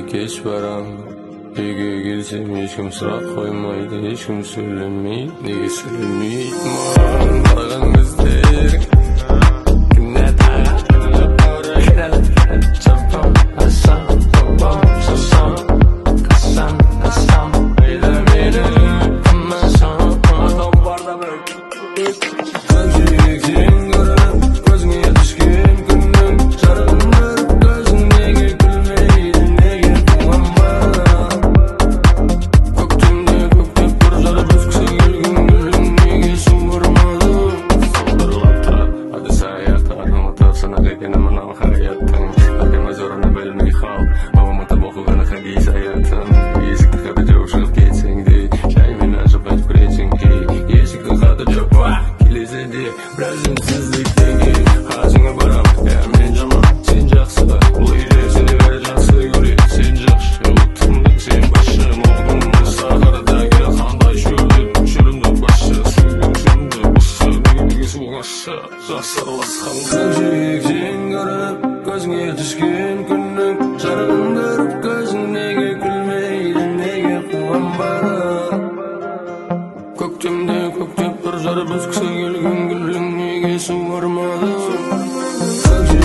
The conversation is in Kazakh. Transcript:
geç baram. Uyga gelsem ешкім сұрақ қоймайды, ешкім сөйлемейді, неге сөйлемейді маған барған кездер. Biraz ünsüzlükten gel, ağzına baram. Men жаман, sen жақсы да. Бұл үйде сені бәрі жақсы көреді. Sen жақшы, ұлттымдың сен басшы. Оғдың сахарда кел, қандай шөлімді басшы. Судың шөлімді бұссы, неге суғашы. Жақсы араласқан көк жүрек сен көріп, көзіңе түскен күннің жарығын көріп, көзің неге күлмейді, неге қуанбады. Көктемде көктеп бір жарып өскісі келген гүлің неге суармады.